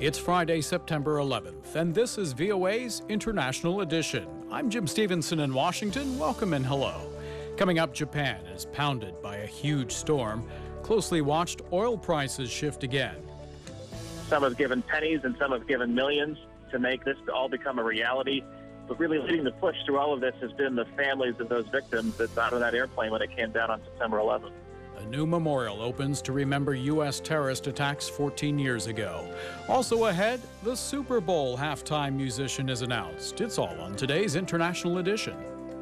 It's Friday, September 11th, and this is VOA's International Edition. I'm Jim Stevenson in Washington. Welcome and hello. Coming up, Japan is pounded by a huge storm. Closely watched, oil prices shift again. Some have given pennies and some have given millions to make this all become a reality. But really leading the push through all of this has been the families of those victims that's out of that airplane when it came down on September 11th. A new memorial opens to remember U.S. terrorist attacks 14 years ago. Also ahead, the Super Bowl halftime musician is announced. It's all on today's International Edition.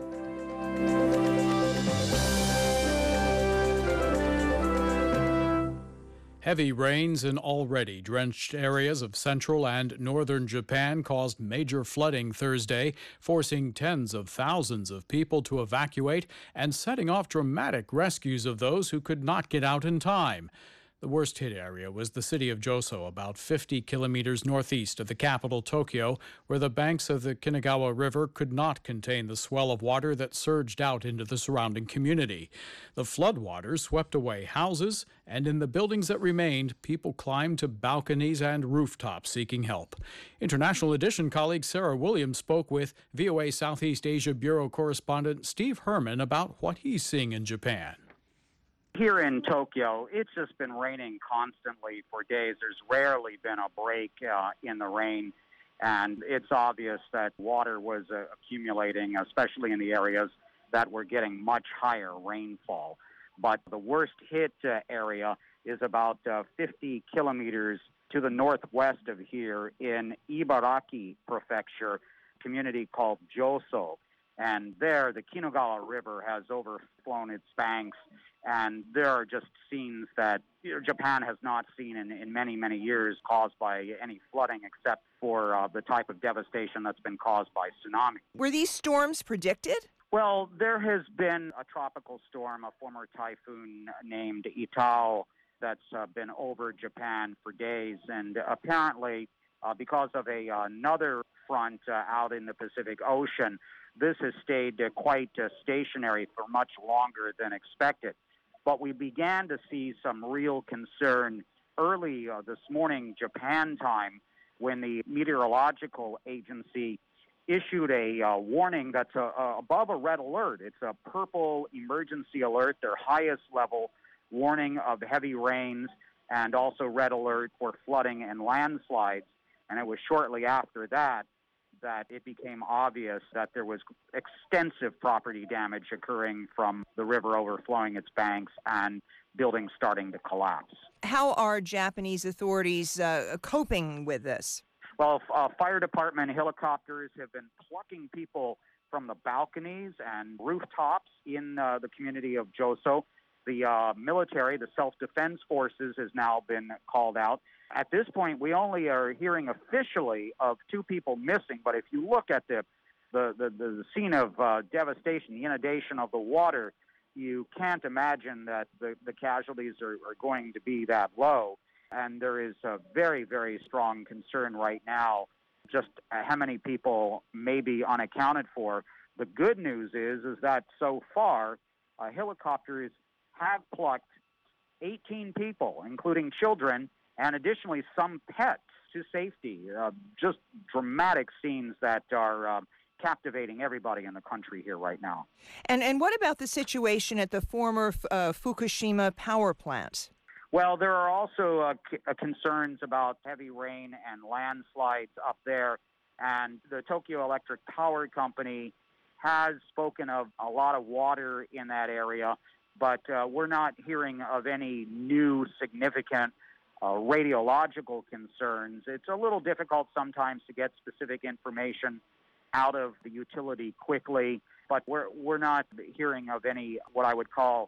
Heavy rains in already drenched areas of central and northern Japan caused major flooding Thursday, forcing tens of thousands of people to evacuate and setting off dramatic rescues of those who could not get out in time. The worst hit area was the city of Joso, about 50 kilometers northeast of the capital, Tokyo, where the banks of the Kanagawa River could not contain the swell of water that surged out into the surrounding community. The floodwaters swept away houses, and in the buildings that remained, people climbed to balconies and rooftops seeking help. International Edition colleague Sarah Williams spoke with VOA Southeast Asia Bureau correspondent Steve Herman about what he's seeing in Japan. Here in Tokyo, it's just been raining constantly for days. There's rarely been a break in the rain, and it's obvious that water was accumulating, especially in the areas that were getting much higher rainfall. But the worst hit area is about 50 kilometers to the northwest of here in Ibaraki Prefecture, a community called Joso. And there, the Kanagawa River has overflown its banks. And there are just scenes that Japan has not seen in many, many years caused by any flooding except for the type of devastation that's been caused by tsunami. Were these storms predicted? Well, there has been a tropical storm, a former typhoon named Itao, that's been over Japan for days. And apparently, because of another front out in the Pacific Ocean, this has stayed quite stationary for much longer than expected. But we began to see some real concern early this morning, Japan time, when the meteorological agency issued a warning that's above a red alert. It's a purple emergency alert, their highest level warning of heavy rains, and also red alert for flooding and landslides. And it was shortly after that it became obvious that there was extensive property damage occurring from the river overflowing its banks and buildings starting to collapse. How are Japanese authorities coping with this? Well, fire department helicopters have been plucking people from the balconies and rooftops in the community of Joso. The military, the self-defense forces, has now been called out. At this point, we only are hearing officially of 2 people missing, but if you look at the scene of devastation, the inundation of the water, you can't imagine that the casualties are going to be that low. And there is a very, very strong concern right now just how many people may be unaccounted for. The good news is that so far, helicopters have plucked 18 people, including children, and additionally some pets to safety. Just dramatic scenes that are captivating everybody in the country here right now. And what about the situation at the former Fukushima power plant? Well, there are also concerns about heavy rain and landslides up there, and the Tokyo Electric Power Company has spoken of a lot of water in that area, but we're not hearing of any new significant radiological concerns. It's a little difficult sometimes to get specific information out of the utility quickly, but we're not hearing of any what I would call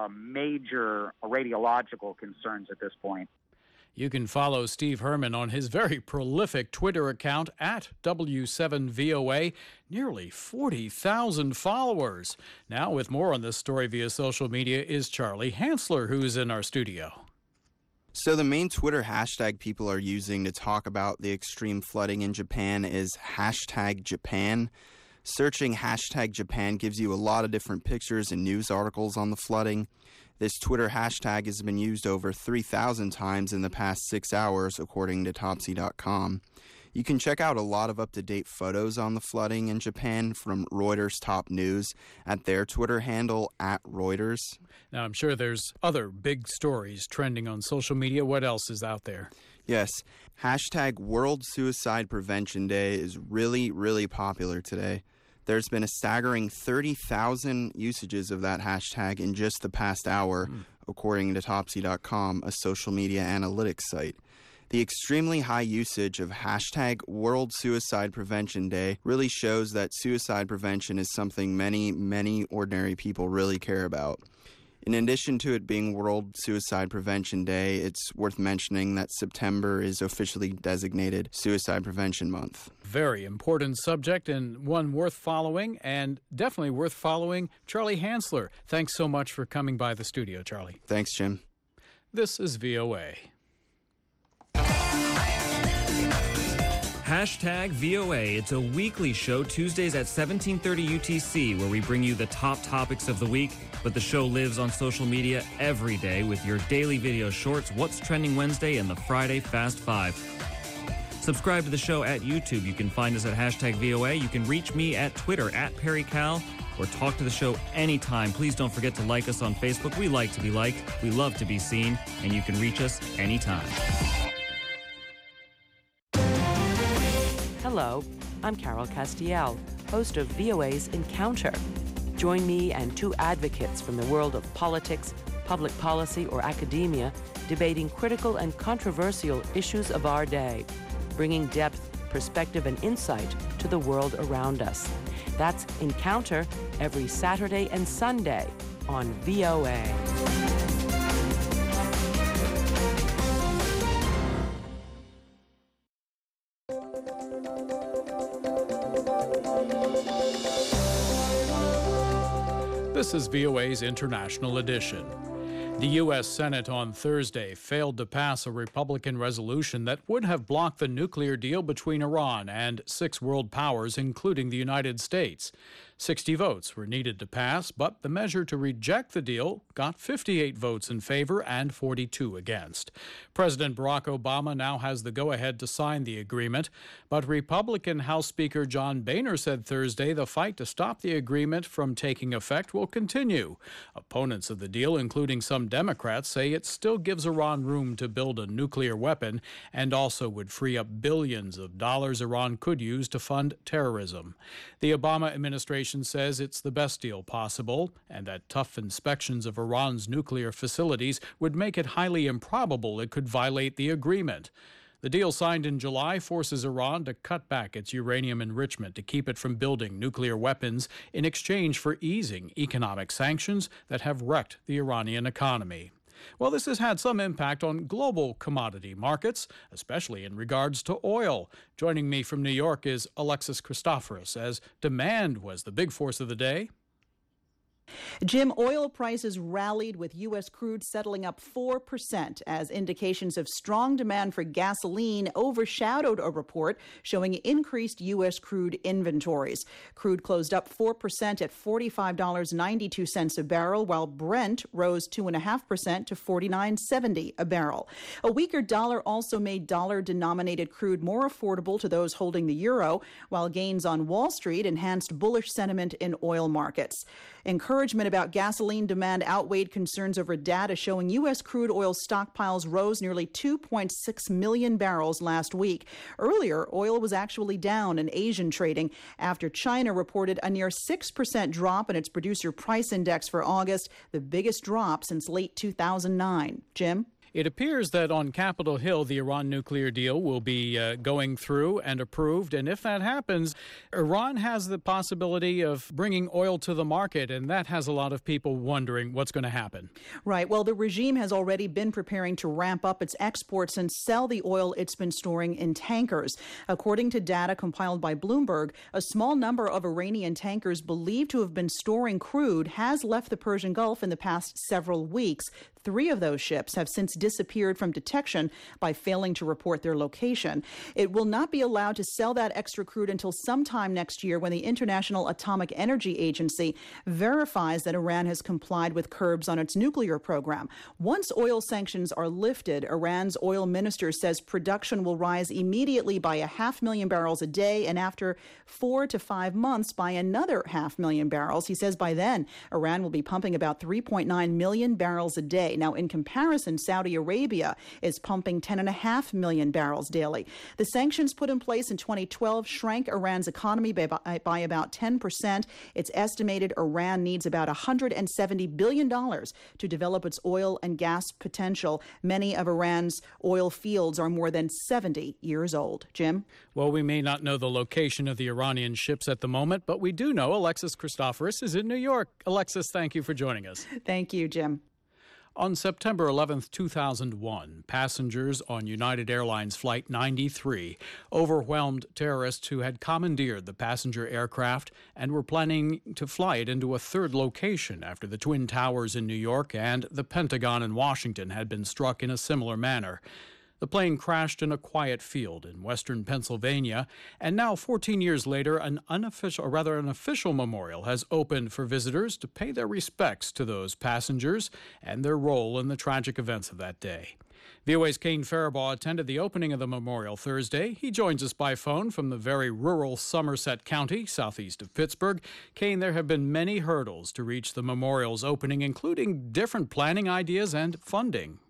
major radiological concerns at this point. You can follow Steve Herman on his very prolific Twitter account at W7VOA, nearly 40,000 followers. Now, with more on this story via social media is Charlie Hansler, who's in our studio. So the main Twitter hashtag people are using to talk about the extreme flooding in Japan is #Japan. Searching #Japan gives you a lot of different pictures and news articles on the flooding. This Twitter hashtag has been used over 3,000 times in the past 6 hours, according to Topsy.com. You can check out a lot of up-to-date photos on the flooding in Japan from Reuters Top News at their Twitter handle, @Reuters. Now, I'm sure there's other big stories trending on social media. What else is out there? Yes, hashtag World Suicide Prevention Day is really, really popular today. There's been a staggering 30,000 usages of that hashtag in just the past hour, according to Topsy.com, a social media analytics site. The extremely high usage of hashtag World Suicide Prevention Day really shows that suicide prevention is something many, many ordinary people really care about. In addition to it being World Suicide Prevention Day, it's worth mentioning that September is officially designated Suicide Prevention Month. Very important subject and one worth following, and definitely worth following. Charlie Hansler, thanks so much for coming by the studio, Charlie. Thanks, Jim. This is VOA. Hashtag VOA. It's a weekly show, Tuesdays at 17:30 UTC, where we bring you the top topics of the week. But the show lives on social media every day with your daily video shorts, What's Trending Wednesday, and the Friday Fast Five. Subscribe to the show at YouTube. You can find us at hashtag VOA. You can reach me at Twitter, at PerryCal, or talk to the show anytime. Please don't forget to like us on Facebook. We like to be liked. We love to be seen. And you can reach us anytime. Hello, I'm Carol Castiel, host of VOA's Encounter. Join me and two advocates from the world of politics, public policy, or academia debating critical and controversial issues of our day, bringing depth, perspective, and insight to the world around us. That's Encounter every Saturday and Sunday on VOA. This is VOA's International Edition. The U.S. Senate on Thursday failed to pass a Republican resolution that would have blocked the nuclear deal between Iran and 6 world powers, including the United States. 60 votes were needed to pass, but the measure to reject the deal got 58 votes in favor and 42 against. President Barack Obama now has the go-ahead to sign the agreement, but Republican House Speaker John Boehner said Thursday the fight to stop the agreement from taking effect will continue. Opponents of the deal, including some Democrats, say it still gives Iran room to build a nuclear weapon and also would free up billions of dollars Iran could use to fund terrorism. The Obama administration says it's the best deal possible and that tough inspections of Iran's nuclear facilities would make it highly improbable it could violate the agreement. The deal signed in July forces Iran to cut back its uranium enrichment to keep it from building nuclear weapons in exchange for easing economic sanctions that have wrecked the Iranian economy. Well, this has had some impact on global commodity markets, especially in regards to oil. Joining me from New York is Alexis Christoforous, as demand was the big force of the day. Jim, oil prices rallied with U.S. crude settling up 4% as indications of strong demand for gasoline overshadowed a report showing increased U.S. crude inventories. Crude closed up 4% at $45.92 a barrel, while Brent rose 2.5% to $49.70 a barrel. A weaker dollar also made dollar-denominated crude more affordable to those holding the euro, while gains on Wall Street enhanced bullish sentiment in oil markets. Encouragement about gasoline demand outweighed concerns over data showing U.S. crude oil stockpiles rose nearly 2.6 million barrels last week. Earlier, oil was actually down in Asian trading after China reported a near 6% drop in its producer price index for August, the biggest drop since late 2009. Jim? It appears that on Capitol Hill, the Iran nuclear deal will be going through and approved. And if that happens, Iran has the possibility of bringing oil to the market. And that has a lot of people wondering what's going to happen. Right. Well, the regime has already been preparing to ramp up its exports and sell the oil it's been storing in tankers. According to data compiled by Bloomberg, a small number of Iranian tankers believed to have been storing crude has left the Persian Gulf in the past several weeks. 3 of those ships have since disappeared from detection by failing to report their location. It will not be allowed to sell that extra crude until sometime next year when the International Atomic Energy Agency verifies that Iran has complied with curbs on its nuclear program. Once oil sanctions are lifted, Iran's oil minister says production will rise immediately by 500,000 barrels a day, and after 4 to 5 months by another 500,000 barrels. He says by then, Iran will be pumping about 3.9 million barrels a day. Now, in comparison, Saudi Arabia is pumping 10.5 million barrels daily. The sanctions put in place in 2012 shrank Iran's economy by about 10%. It's estimated Iran needs about $170 billion to develop its oil and gas potential. Many of Iran's oil fields are more than 70 years old. Jim? Well, we may not know the location of the Iranian ships at the moment, but we do know Alexis Christoforous is in New York. Alexis, thank you for joining us. Thank you, Jim. On September 11th, 2001, passengers on United Airlines Flight 93 overwhelmed terrorists who had commandeered the passenger aircraft and were planning to fly it into a third location after the Twin Towers in New York and the Pentagon in Washington had been struck in a similar manner. The plane crashed in a quiet field in western Pennsylvania, and now 14 years later, an official memorial has opened for visitors to pay their respects to those passengers and their role in the tragic events of that day. VOA's Kane Faribaugh attended the opening of the memorial Thursday. He joins us by phone from the very rural Somerset County, southeast of Pittsburgh. Kane, there have been many hurdles to reach the memorial's opening, including different planning ideas and funding.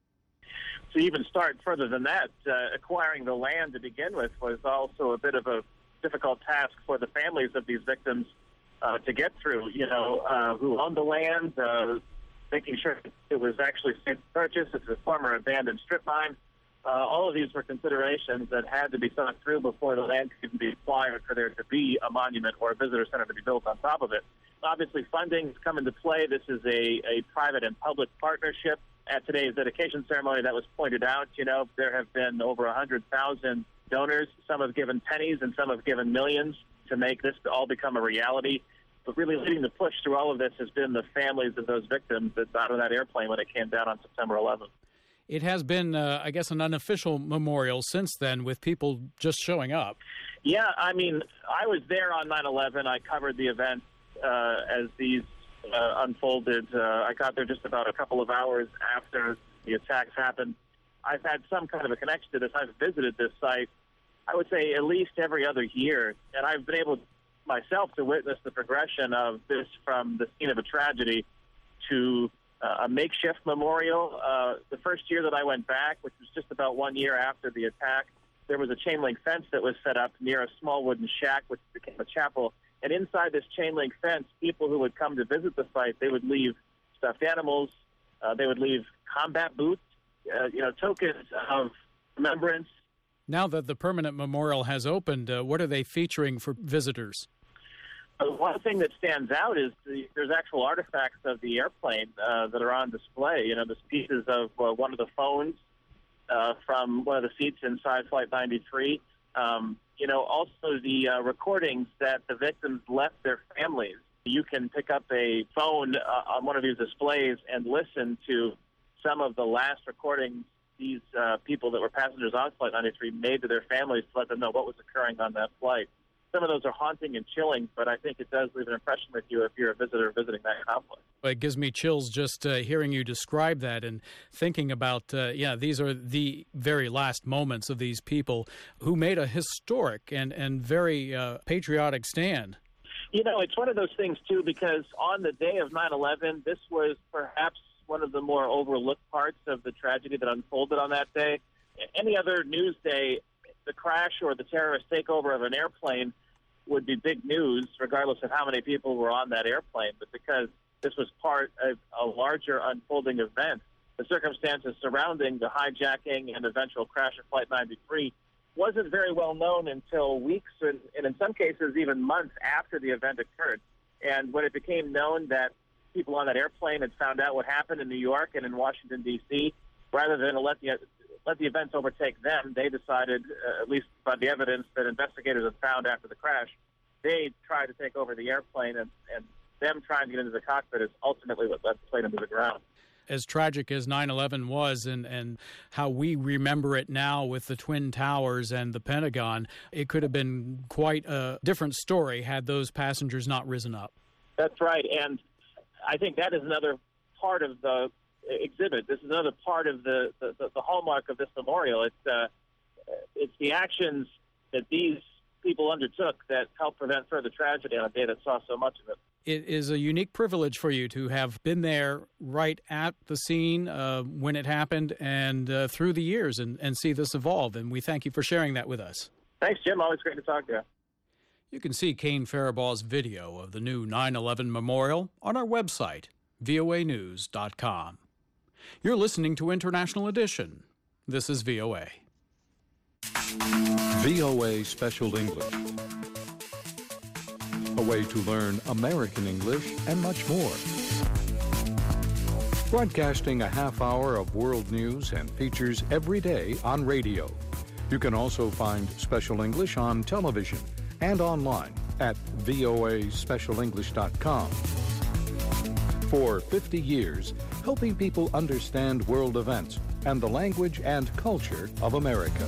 To even start further than that, acquiring the land to begin with was also a bit of a difficult task for the families of these victims to get through, who owned the land, making sure it was actually safe to purchase. It's a former abandoned strip mine. All of these were considerations that had to be thought through before the land could even be acquired for there to be a monument or a visitor center to be built on top of it. Obviously, funding has come into play. This is a private and public partnership. At today's dedication ceremony, that was pointed out. There have been over 100,000 donors. Some have given pennies and some have given millions to make this all become a reality. But really leading the push through all of this has been the families of those victims that's out of that airplane when it came down on September 11th. It has been, an unofficial memorial since then with people just showing up. Yeah, I was there on 9/11. I covered the event as these unfolded. I got there just about a couple of hours after the attacks happened. I've had some kind of a connection to this. I've visited this site, I would say, at least every other year, and I've been able myself to witness the progression of this from the scene of a tragedy to a makeshift memorial. The first year that I went back, which was just about 1 year after the attack, there was a chain link fence that was set up near a small wooden shack, which became a chapel. And inside this chain link fence, people who would come to visit the site, they would leave stuffed animals, they would leave combat boots, tokens of remembrance. Now that the permanent memorial has opened, what are they featuring for visitors? One thing that stands out is there's actual artifacts of the airplane that are on display. There's pieces of one of the phones from one of the seats inside Flight 93. Also the recordings that the victims left their families. You can pick up a phone on one of these displays and listen to some of the last recordings these people that were passengers on Flight 93 made to their families to let them know what was occurring on that flight. Some of those are haunting and chilling, but I think it does leave an impression with you if you're a visitor visiting that complex. It gives me chills just hearing you describe that and thinking about, these are the very last moments of these people who made a historic and very patriotic stand. It's one of those things, too, because on the day of 9/11, this was perhaps one of the more overlooked parts of the tragedy that unfolded on that day. Any other news day, the crash or the terrorist takeover of an airplane would be big news, regardless of how many people were on that airplane. But because this was part of a larger unfolding event, the circumstances surrounding the hijacking and eventual crash of Flight 93 wasn't very well known until weeks and in some cases even months after the event occurred. And when it became known that people on that airplane had found out what happened in New York and in Washington, D.C., rather than let the events overtake them, they decided, at least by the evidence that investigators have found after the crash, they tried to take over the airplane, and them trying to get into the cockpit is ultimately what led the plane into the ground. As tragic as 9/11 was and how we remember it now with the Twin Towers and the Pentagon, it could have been quite a different story had those passengers not risen up. That's right. And I think that is another part of the exhibit. This is another part of the hallmark of this memorial. It's the actions that these people undertook that helped prevent further tragedy on a day that saw so much of it. It is a unique privilege for you to have been there right at the scene when it happened and through the years and see this evolve. And we thank you for sharing that with us. Thanks, Jim. Always great to talk to you. You can see Kane Farabaw's video of the new 9/11 memorial on our website, voanews.com. You're listening to International Edition. This is VOA. VOA Special English. A way to learn American English and much more. Broadcasting a half hour of world news and features every day on radio. You can also find Special English on television and online at voaspecialenglish.com. For 50 years, helping people understand world events and the language and culture of America.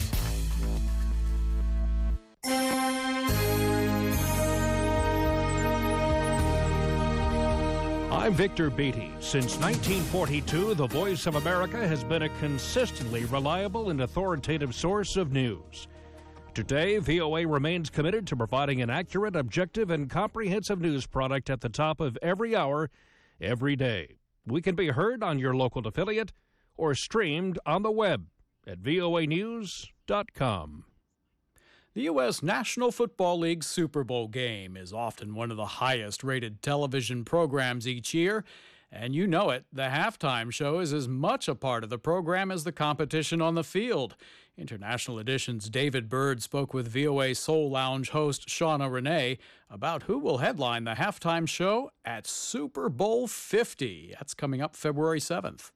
I'm Victor Beattie. Since 1942, the Voice of America has been a consistently reliable and authoritative source of news. Today, VOA remains committed to providing an accurate, objective, and comprehensive news product at the top of every hour, every day. We can be heard on your local affiliate or streamed on the web at voanews.com. The U.S. National Football League Super Bowl game is often one of the highest-rated television programs each year, and you know it. The halftime show is as much a part of the program as the competition on the field. International Edition's David Byrd spoke with VOA Soul Lounge host Shauna Renee about who will headline the halftime show at Super Bowl 50. That's coming up February 7th.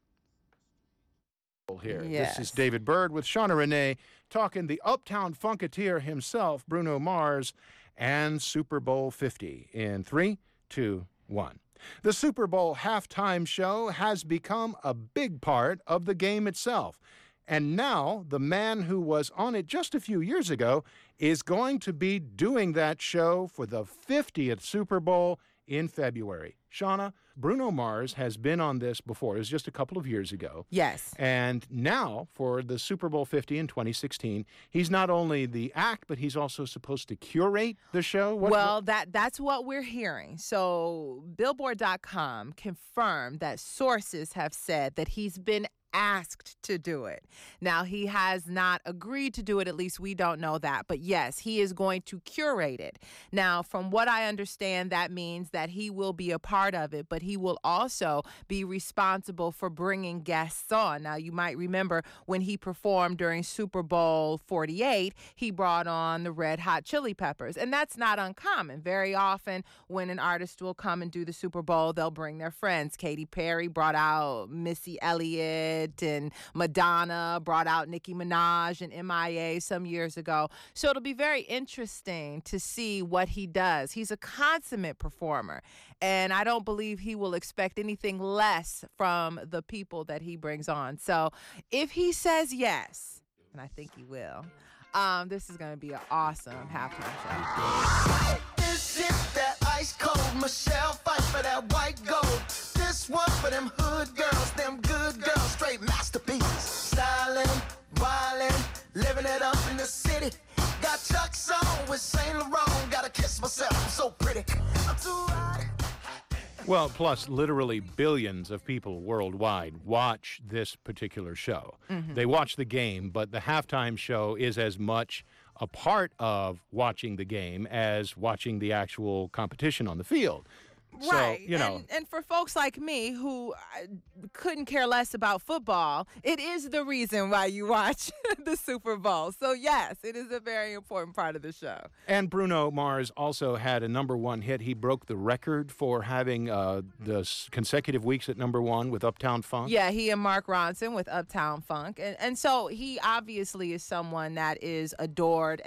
Here. Yes. This is David Byrd with Shauna Renee talking the Uptown Funketeer himself, Bruno Mars, and Super Bowl 50 in 3, 2, 1. The Super Bowl halftime show has become a big part of the game itself. And now the man who was on it just a few years ago is going to be doing that show for the 50th Super Bowl in February. Shauna, Bruno Mars has been on this before. It was just a couple of years ago. Yes. And now for the Super Bowl 50 in 2016, he's not only the act, but he's also supposed to curate the show. That's what we're hearing. So Billboard.com confirmed that sources have said that he's been asked to do it. Now, he has not agreed to do it. At least we don't know that. But yes, he is going to curate it. Now, from what I understand, that means that he will be a part of it, but he will also be responsible for bringing guests on. Now, you might remember when he performed during Super Bowl 48, he brought on the Red Hot Chili Peppers. And that's not uncommon. Very often when an artist will come and do the Super Bowl, they'll bring their friends. Katy Perry brought out Missy Elliott, and Madonna brought out Nicki Minaj and MIA some years ago. So it'll be very interesting to see what he does. He's a consummate performer, and I don't believe he will expect anything less from the people that he brings on. So if he says yes, and I think he will, this is going to be an awesome halftime show. This is that ice cold Michelle fight for that white gold. This one for them hood girls, them good girls, straight masterpieces. Stylin', wildin', living it up in the city. Got Chuck's on with Saint Laurent. Gotta kiss myself, I'm so pretty. I'm too hot. Well, plus literally billions of people worldwide watch this particular show. Mm-hmm. They watch the game, but the halftime show is as much a part of watching the game as watching the actual competition on the field. Right. So, and for folks like me who couldn't care less about football, it is the reason why you watch the Super Bowl. So, yes, it is a very important part of the show. And Bruno Mars also had a #1 hit. He broke the record for having the consecutive weeks at #1 with Uptown Funk. Yeah, he and Mark Ronson with Uptown Funk. And so he obviously is someone that is adored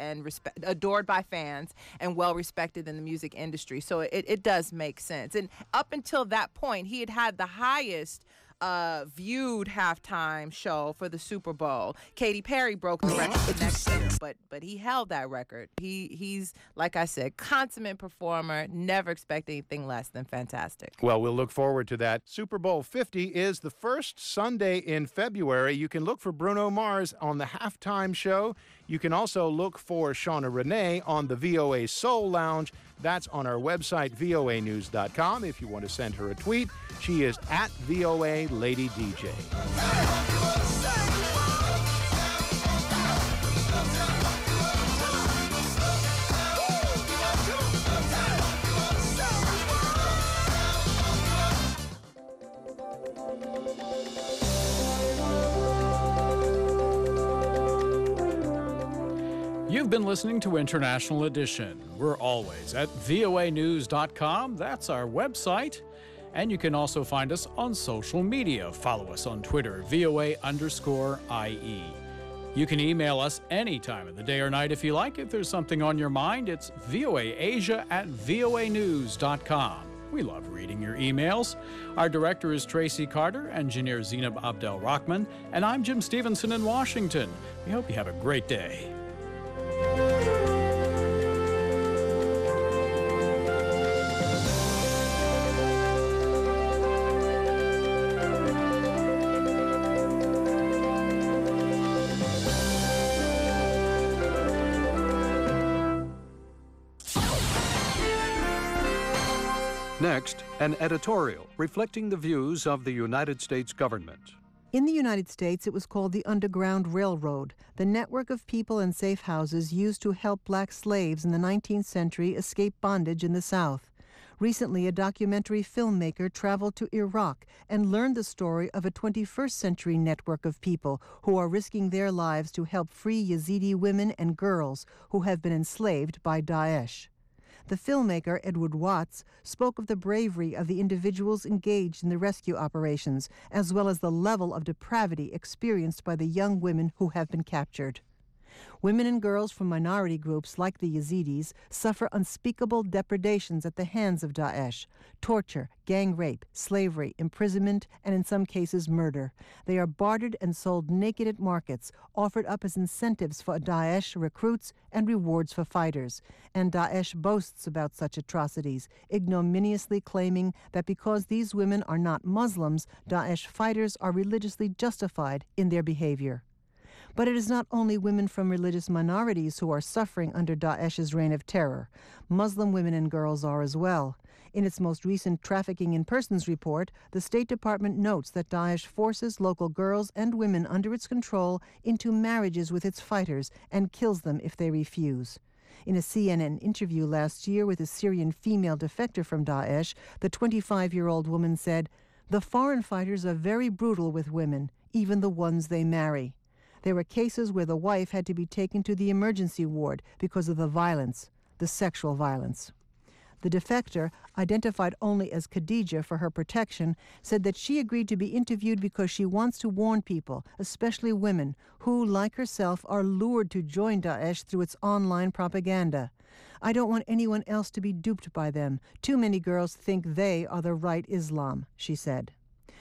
by fans and well-respected in the music industry. So it does make sense. And up until that point, he had the highest viewed halftime show for the Super Bowl. Katy Perry broke the record the next year, but he held that record. He's, like I said, consummate performer. Never expect anything less than fantastic. Well, we'll look forward to that. Super Bowl 50 is the first Sunday in February. You can look for Bruno Mars on the halftime show. You can also look for Shauna Renee on the VOA Soul Lounge. That's on our website, voanews.com. If you want to send her a tweet, she is at VOA Lady DJ. You've been listening to International Edition. We're always at voanews.com. That's our website. And you can also find us on social media. Follow us on Twitter, VOA_IE. You can email us any time of the day or night if you like. If there's something on your mind, it's voaasia@voanews.com. We love reading your emails. Our director is Tracy Carter, engineer Zainab Abdel-Rahman, and I'm Jim Stevenson in Washington. We hope you have a great day. Next, an editorial reflecting the views of the United States government. In the United States, it was called the Underground Railroad, the network of people and safe houses used to help black slaves in the 19th century escape bondage in the South. Recently, a documentary filmmaker traveled to Iraq and learned the story of a 21st century network of people who are risking their lives to help free Yazidi women and girls who have been enslaved by Daesh. The filmmaker, Edward Watts, spoke of the bravery of the individuals engaged in the rescue operations, as well as the level of depravity experienced by the young women who have been captured. Women and girls from minority groups like the Yazidis suffer unspeakable depredations at the hands of Daesh: torture, gang rape, slavery, imprisonment, and in some cases murder. They are bartered and sold naked at markets, offered up as incentives for Daesh recruits and rewards for fighters. And Daesh boasts about such atrocities, ignominiously claiming that because these women are not Muslims, Daesh fighters are religiously justified in their behavior. But it is not only women from religious minorities who are suffering under Daesh's reign of terror. Muslim women and girls are as well. In its most recent Trafficking in Persons report, the State Department notes that Daesh forces local girls and women under its control into marriages with its fighters and kills them if they refuse. In a CNN interview last year with a Syrian female defector from Daesh, the 25-year-old woman said, "The foreign fighters are very brutal with women, even the ones they marry. There were cases where the wife had to be taken to the emergency ward because of the violence, the sexual violence." The defector, identified only as Khadija for her protection, said that she agreed to be interviewed because she wants to warn people, especially women, who, like herself, are lured to join Daesh through its online propaganda. "I don't want anyone else to be duped by them. Too many girls think they are the right Islam," she said.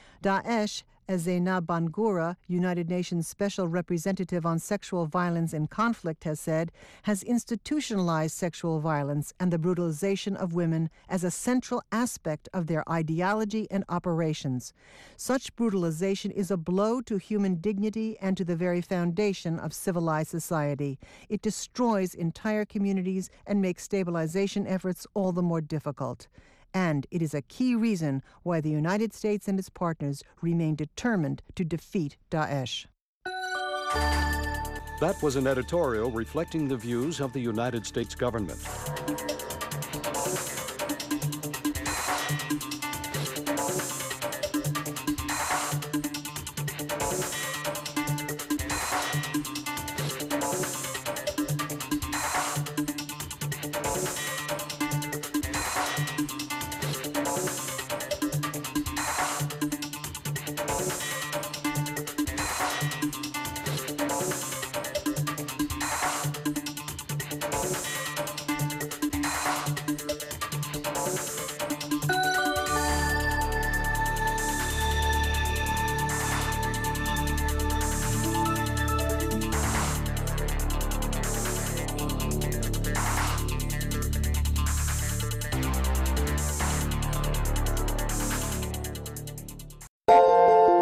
Daesh, as Zainab Bangura, United Nations Special Representative on Sexual Violence and Conflict, has said, has institutionalized sexual violence and the brutalization of women as a central aspect of their ideology and operations. Such brutalization is a blow to human dignity and to the very foundation of civilized society. It destroys entire communities and makes stabilization efforts all the more difficult. And it is a key reason why the United States and its partners remain determined to defeat Daesh. That was an editorial reflecting the views of the United States government.